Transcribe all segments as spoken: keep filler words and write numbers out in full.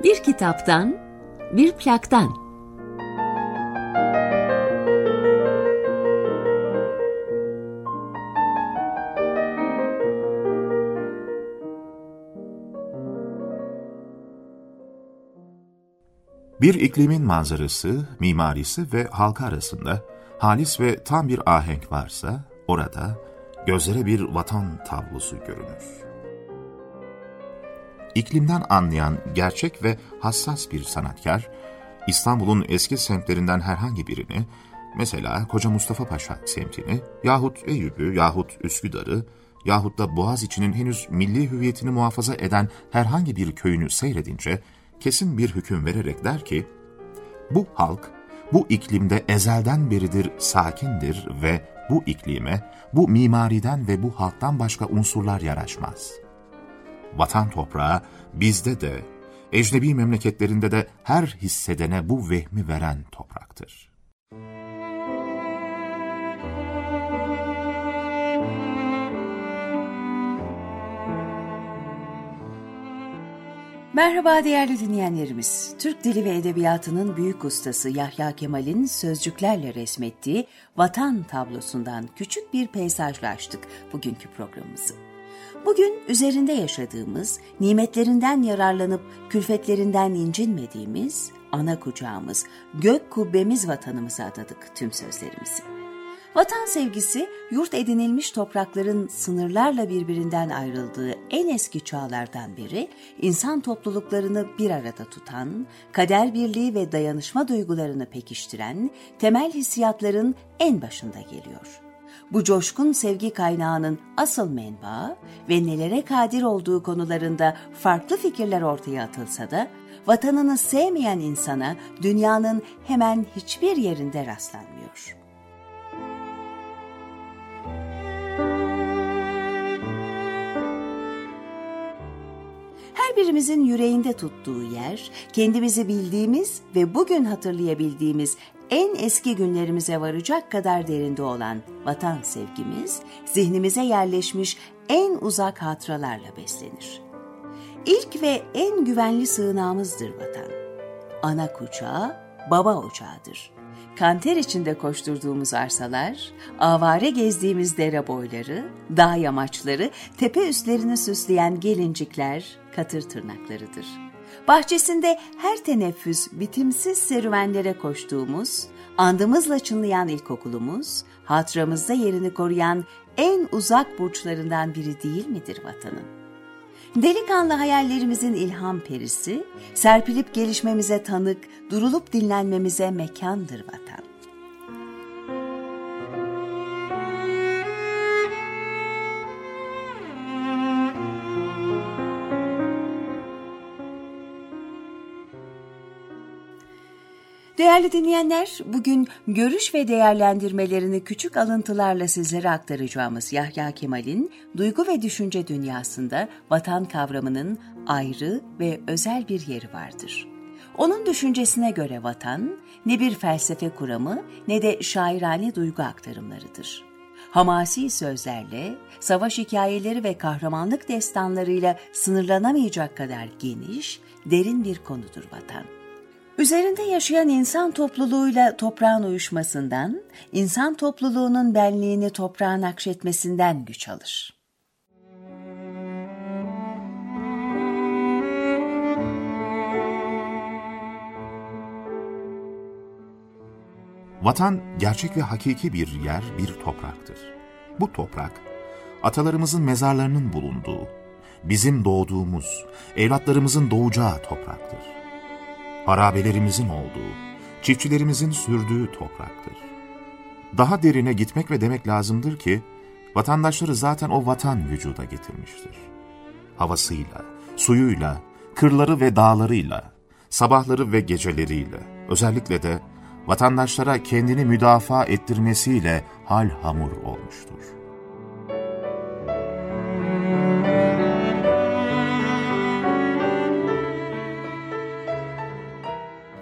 Bir kitaptan, bir plaktan. Bir iklimin manzarası, mimarisi ve halkı arasında halis ve tam bir ahenk varsa, orada gözlere bir vatan tablosu görünür. İklimden anlayan gerçek ve hassas bir sanatkar, İstanbul'un eski semtlerinden herhangi birini, mesela Koca Mustafa Paşa semtini, yahut Eyüp'ü, yahut Üsküdar'ı, yahut da Boğaziçi'nin henüz milli hüviyetini muhafaza eden herhangi bir köyünü seyredince, kesin bir hüküm vererek der ki, bu halk, bu iklimde ezelden beridir sakindir ve bu iklime, bu mimariden ve bu halktan başka unsurlar yaraşmaz. Vatan toprağı bizde de, ecnebi memleketlerinde de her hissedene bu vehmi veren topraktır. Merhaba değerli dinleyenlerimiz. Türk Dili ve Edebiyatı'nın büyük ustası Yahya Kemal'in sözcüklerle resmettiği Vatan tablosundan küçük bir peyzajla açtık bugünkü programımızı. Bugün üzerinde yaşadığımız, nimetlerinden yararlanıp külfetlerinden incinmediğimiz, ana kucağımız, gök kubbemiz vatanımıza adadık tüm sözlerimizi. Vatan sevgisi, yurt edinilmiş toprakların sınırlarla birbirinden ayrıldığı en eski çağlardan beri insan topluluklarını bir arada tutan, kader birliği ve dayanışma duygularını pekiştiren temel hissiyatların en başında geliyor. Bu coşkun sevgi kaynağının asıl menbaı ve nelere kadir olduğu konularında farklı fikirler ortaya atılsa da, vatanını sevmeyen insana dünyanın hemen hiçbir yerinde rastlanmıyor. Her birimizin yüreğinde tuttuğu yer, kendimizi bildiğimiz ve bugün hatırlayabildiğimiz en eski günlerimize varacak kadar derinde olan vatan sevgimiz, zihnimize yerleşmiş en uzak hatıralarla beslenir. İlk ve en güvenli sığınağımızdır vatan. Ana kucağı, baba ocağıdır. Kanter içinde koşturduğumuz arsalar, avare gezdiğimiz dere boyları, dağ yamaçları, tepe üstlerini süsleyen gelincikler, katır tırnaklarıdır. Bahçesinde her teneffüs bitimsiz serüvenlere koştuğumuz, andımızla çınlayan ilkokulumuz, hatıramızda yerini koruyan en uzak burçlarından biri değil midir vatanın? Delikanlı hayallerimizin ilham perisi, serpilip gelişmemize tanık, durulup dinlenmemize mekandır vatan. Değerli dinleyenler, bugün görüş ve değerlendirmelerini küçük alıntılarla sizlere aktaracağımız Yahya Kemal'in duygu ve düşünce dünyasında vatan kavramının ayrı ve özel bir yeri vardır. Onun düşüncesine göre vatan, ne bir felsefe kuramı ne de şairane duygu aktarımlarıdır. Hamasi sözlerle, savaş hikayeleri ve kahramanlık destanlarıyla sınırlanamayacak kadar geniş, derin bir konudur vatan. Üzerinde yaşayan insan topluluğuyla toprağın uyuşmasından, insan topluluğunun benliğini toprağın akşetmesinden güç alır. Vatan gerçek ve hakiki bir yer, bir topraktır. Bu toprak, atalarımızın mezarlarının bulunduğu, bizim doğduğumuz, evlatlarımızın doğacağı topraktır. Harabelerimizin olduğu, çiftçilerimizin sürdüğü topraktır. Daha derine gitmek ve demek lazımdır ki, vatandaşları zaten o vatan vücuda getirmiştir. Havasıyla, suyuyla, kırları ve dağlarıyla, sabahları ve geceleriyle, özellikle de vatandaşlara kendini müdafaa ettirmesiyle hal hamur olmuştur.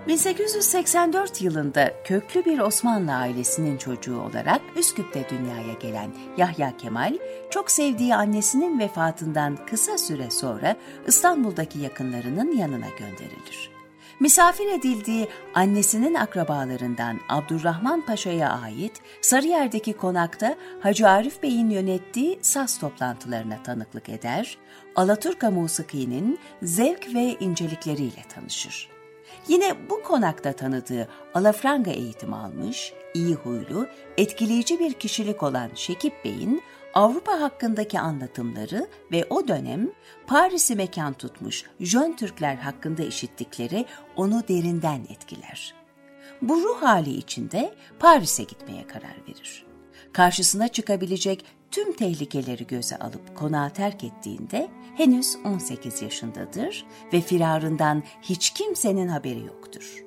bin sekiz yüz seksen dört yılında köklü bir Osmanlı ailesinin çocuğu olarak Üsküp'te dünyaya gelen Yahya Kemal, çok sevdiği annesinin vefatından kısa süre sonra İstanbul'daki yakınlarının yanına gönderilir. Misafir edildiği annesinin akrabalarından Abdurrahman Paşa'ya ait Sarıyer'deki konakta Hacı Arif Bey'in yönettiği saz toplantılarına tanıklık eder, Alaturka musiki'nin zevk ve incelikleriyle tanışır. Yine bu konakta tanıdığı alafranga eğitimi almış, iyi huylu, etkileyici bir kişilik olan Şekip Bey'in Avrupa hakkındaki anlatımları ve o dönem Paris'i mekan tutmuş Jön Türkler hakkında işittikleri onu derinden etkiler. Bu ruh hali içinde Paris'e gitmeye karar verir. Karşısına çıkabilecek tüm tehlikeleri göze alıp konağı terk ettiğinde henüz on sekiz yaşındadır ve firarından hiç kimsenin haberi yoktur.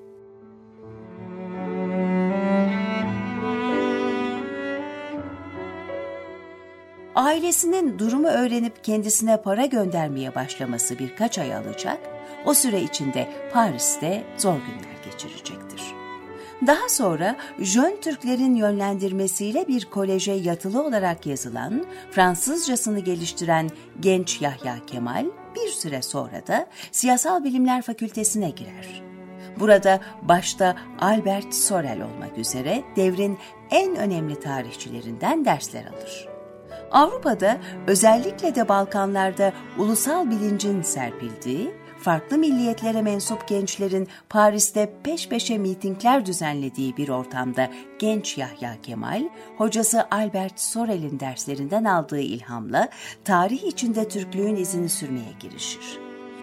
Ailesinin durumu öğrenip kendisine para göndermeye başlaması birkaç ay alacak, o süre içinde Paris'te zor günler geçirecektir. Daha sonra Jön Türklerin yönlendirmesiyle bir koleje yatılı olarak yazılan, Fransızcasını geliştiren genç Yahya Kemal bir süre sonra da Siyasal Bilimler Fakültesine girer. Burada başta Albert Sorel olmak üzere devrin en önemli tarihçilerinden dersler alır. Avrupa'da, özellikle de Balkanlarda ulusal bilincin serpildiği, farklı milliyetlere mensup gençlerin Paris'te peş peşe mitingler düzenlediği bir ortamda genç Yahya Kemal, hocası Albert Sorel'in derslerinden aldığı ilhamla tarih içinde Türklüğün izini sürmeye girişir.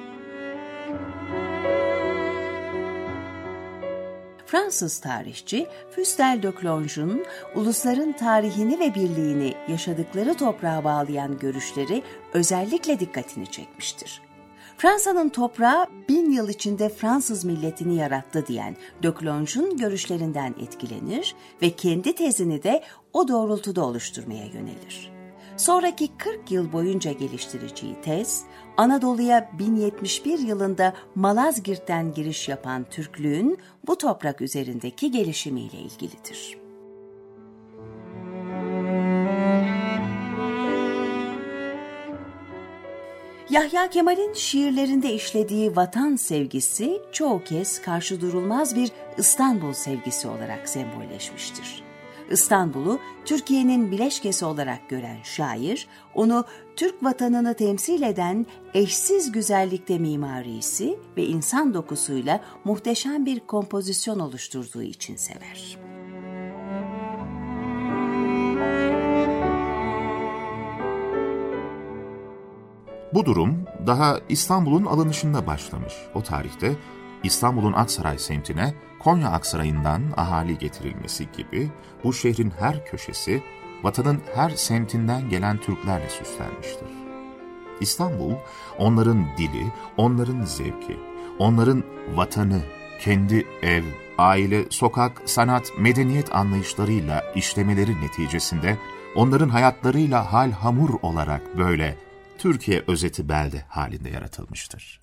Fransız tarihçi Fustel de Coulanges'un ulusların tarihini ve birliğini yaşadıkları toprağa bağlayan görüşleri özellikle dikkatini çekmiştir. Fransa'nın toprağı bin yıl içinde Fransız milletini yarattı diyen de Coulanges'un görüşlerinden etkilenir ve kendi tezini de o doğrultuda oluşturmaya yönelir. Sonraki kırk yıl boyunca geliştireceği tez, Anadolu'ya bin yetmiş bir yılında Malazgirt'ten giriş yapan Türklüğün bu toprak üzerindeki gelişimiyle ilgilidir. Yahya Kemal'in şiirlerinde işlediği vatan sevgisi çoğu kez karşıdurulmaz bir İstanbul sevgisi olarak sembolleşmiştir. İstanbul'u Türkiye'nin bileşkesi olarak gören şair, onu Türk vatanını temsil eden eşsiz güzellikte mimarisi ve insan dokusuyla muhteşem bir kompozisyon oluşturduğu için sever. Bu durum daha İstanbul'un alınışında başlamış. O tarihte İstanbul'un Aksaray semtine Konya Aksaray'ından ahali getirilmesi gibi bu şehrin her köşesi vatanın her semtinden gelen Türklerle süslenmiştir. İstanbul onların dili, onların zevki, onların vatanı, kendi ev, aile, sokak, sanat, medeniyet anlayışlarıyla işlemeleri neticesinde onların hayatlarıyla hal hamur olarak böyle Türkiye özeti belde halinde yaratılmıştır.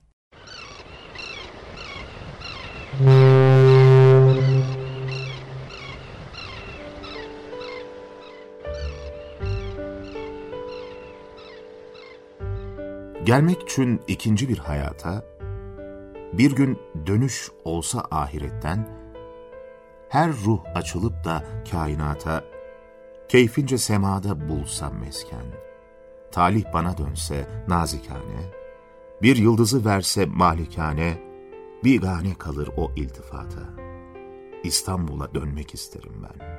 Gelmek için ikinci bir hayata, bir gün dönüş olsa ahiretten, her ruh açılıp da kainata, keyfince semada bulsam mesken, talih bana dönse nazikane, bir yıldızı verse malikane, bigane kalır o iltifata. İstanbul'a dönmek isterim ben.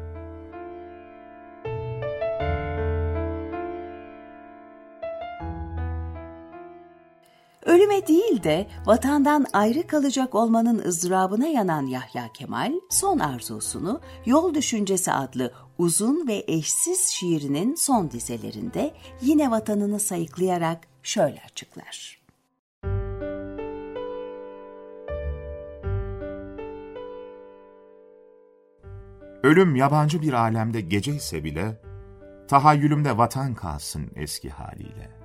Ölüme değil de vatandan ayrı kalacak olmanın ızdırabına yanan Yahya Kemal, son arzusunu Yol Düşüncesi adlı uzun ve eşsiz şiirinin son dizelerinde yine vatanını sayıklayarak şöyle açıklar. Ölüm yabancı bir alemde gece ise bile, tahayyülümde vatan kalsın eski haliyle.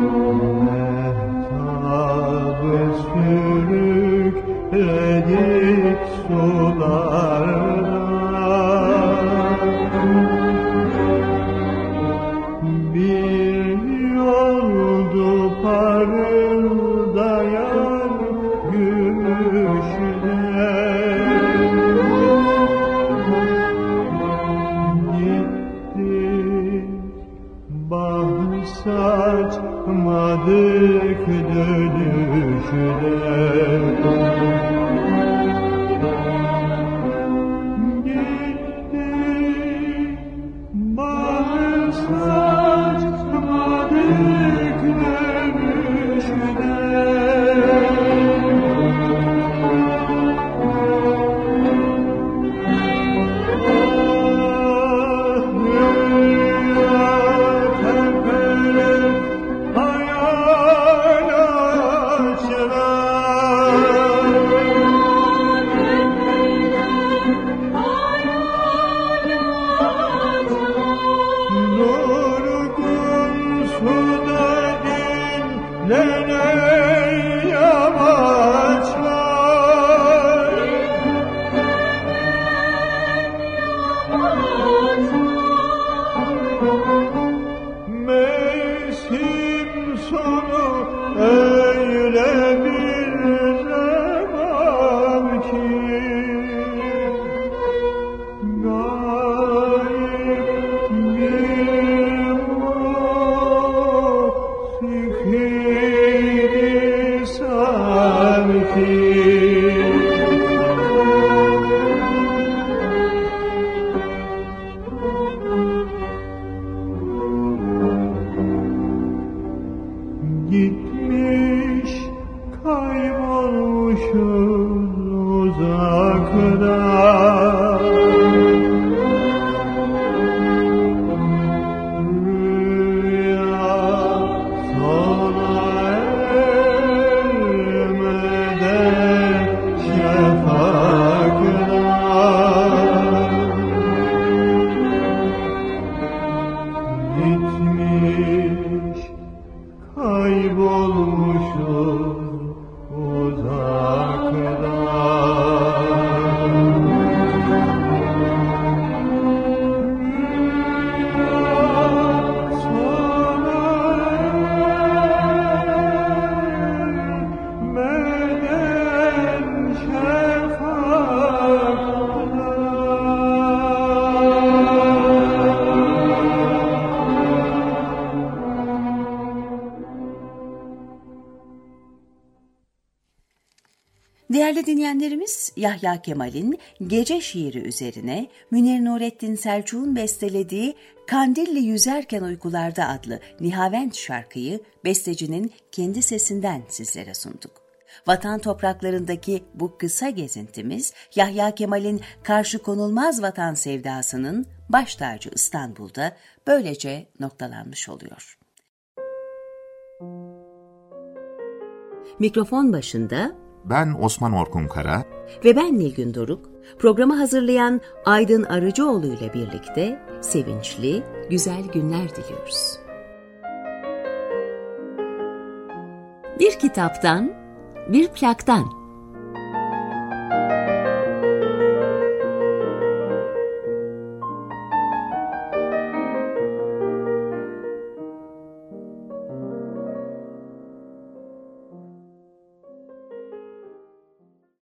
sürükledik sularda, bir yoldu parıldayan gümüşler. Gittik bah saçmadık dönüşler. Mevsim sonu öyle bir zaman ki gayb bir musikiydi sanki. Gitmiş kaybolmuşuz uzakta, rüya sona ermeden şafakta. Gitmiş kaybolmuşum uzakta. Sana ermeden şafakta. Değerli dinleyenlerimiz, Yahya Kemal'in Gece şiiri üzerine Münir Nurettin Selçuk'un bestelediği Kandilli Yüzerken Uykularda adlı Nihavent şarkıyı bestecinin kendi sesinden sizlere sunduk. Vatan topraklarındaki bu kısa gezintimiz Yahya Kemal'in karşı konulmaz vatan sevdasının baş tacı İstanbul'da böylece noktalanmış oluyor. Mikrofon başında Ben Osman Orkun Kara ve ben Nilgün Doruk, programı hazırlayan Aydın Arıcıoğlu ile birlikte sevinçli, güzel günler diliyoruz. Bir kitaptan, bir plaktan.